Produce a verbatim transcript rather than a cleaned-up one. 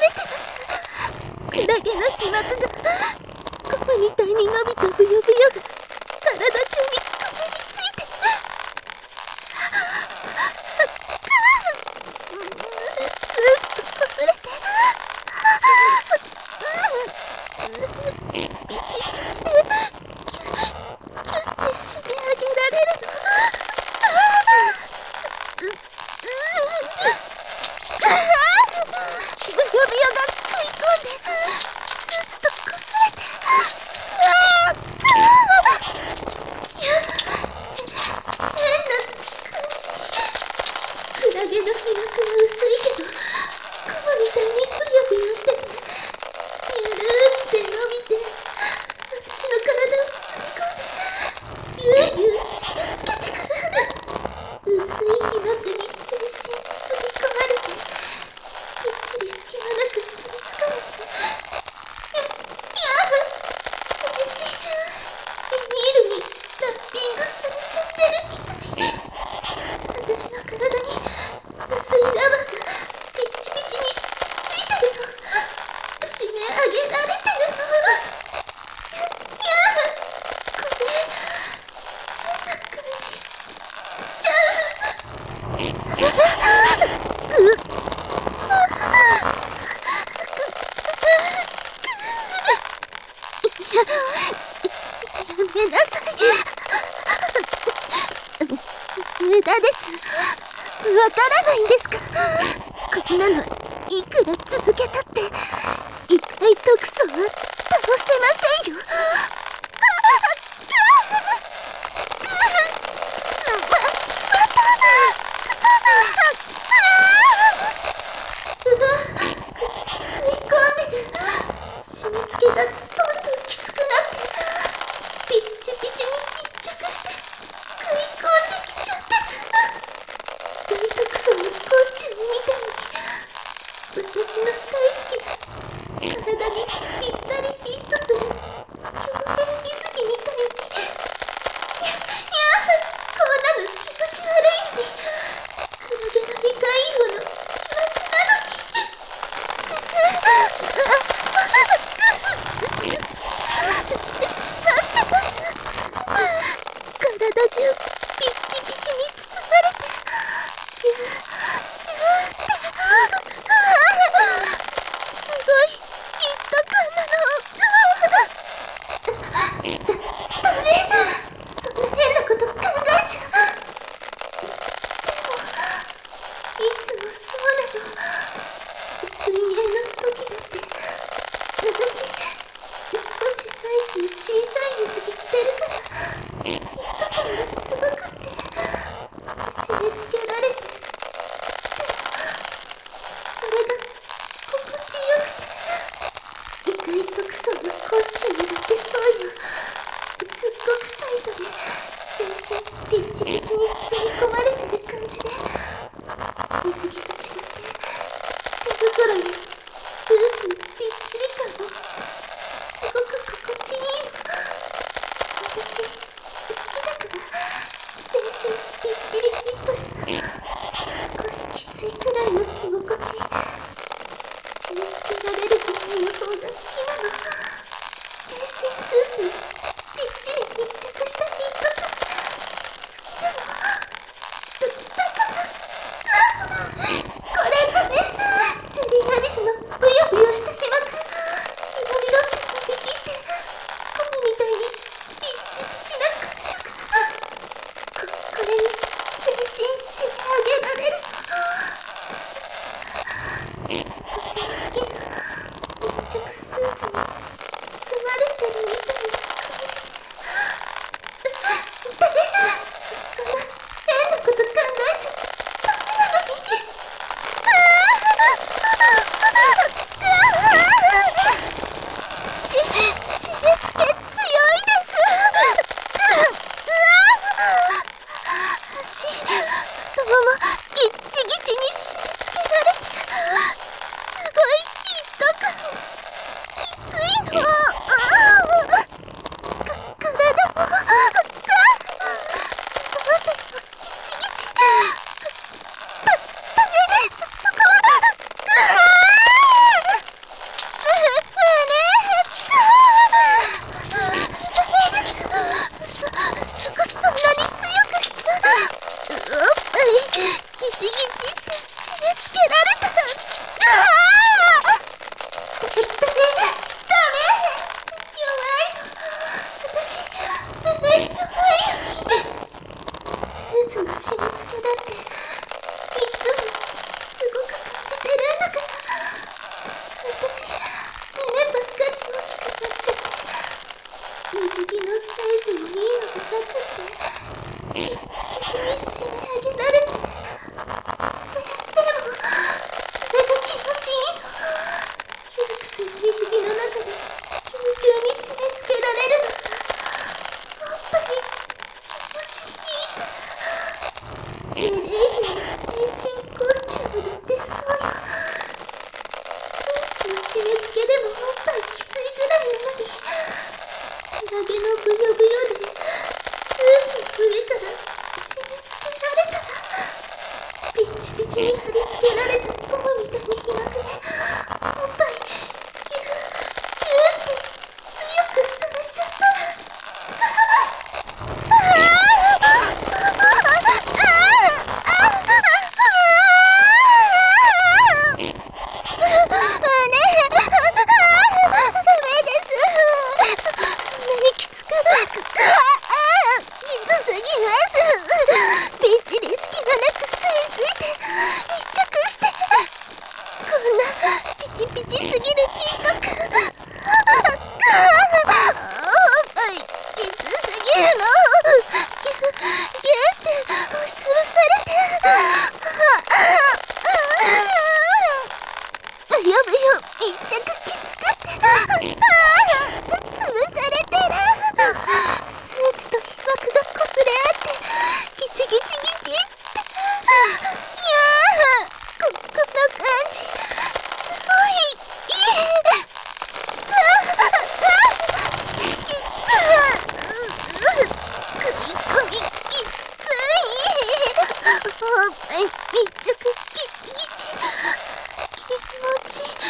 れてます。クラゲの皮膜がゴムみたいに伸びたブヨブヨが体中にこびりついて、スーツとこすれて、ピチピチでキュッキュッて締め上げられるの。ブヨブヨが食い込んでスーツとこすれて、変な感じ。クラゲの皮膜は薄いけどゴムみたいにブヨブヨしてて、ゆるーって伸びて私の体を包み込んでぎゅうぎゅう締め付けてくる。薄い皮膜に全身包み込まれて、ぴっちり隙間なく取りつかれて、や、やばい、全身ビニールにラッピングされちゃってるみたい。私の体に薄いラバーがピッチピチに吸い付いてるの。締め上げられてるの。や、やばい、これ変な感じしちゃう。うっ、や、やめなさい。無駄です。わからないんですか。こんなのいくら続けたって異界特捜は倒せませんよ。締め付けがどんどんきつくなって、ピッチピチに密着して食い込んできちゃって、異界特捜のコスチュームみたいに私の大好きな体にぴったりフィットする強変水着みたいに。や、やばい、こんなの気持ち悪いのに。クラゲの理解王の楽なのに。しまってます。体中ピッチピチに包まれて、ギューギューってすごい一斗缶なの。ダメ、そんな変なこと考えちゃう。でもいつもそうなの。水泳の時だって私少しサイズの小さい水着着てるから一斗缶がすごくって締め付けられて、でもそれが心地よくて、異界特捜のコスチュームだってそうよ。すっごくタイトで全身ピッチピチに包み込まれてる感じで、水着と違って手袋やブーツのぴっちり感もすごく心地いいの。私好きだから全身ぴっちりフィットした少しきついくらいの着心地、締め付けられるくらいの方が好きなの。変身スーツにぴっちり密着したフィット感好きなの。だ、だからこれダメ。ジェリーアリスのブヨブヨした皮膜、ビロビロって伸びきってゴムみたいにピッチピチな感触。こ、これに全身締め上げられるの。私の好きな密着スーツに包まれてるみたいな感じ。ダメ、そ、そんな変なこと考えちゃダメなのに。し、締め付け強いです。足、太ももギッチギチに締め付けられて、すごいフィット感きついの。か、体もか、頭でもギチギチ。だ、ダメ、そ、そこはギチギチって締め付けられたら、ああダメダメ、弱い、私ダメ、弱い。スーツの締め付けだっていつもすごく感じてるんだから、私胸ばっかり大きくなっちゃって、水着のサイズもいいのがなくてキッチキチに締め上げられて、で、でもそれが気持ちいいの。窮屈な水着の中でぎゅうぎゅうに締め付けられるのが本当に気持ちいいから。レレイユの変身コスチュームだってそうよ。スーツの締め付けでもおっぱいきついぐらいなのに、クラゲのブヨブヨでスーツの上から締め付けられたら、ピッチピチに貼り付けられたゴムみたいにひまくれ、おっぱいギューギューって強く吸われちゃったら、めっちゃくキチキチ気持ちいい。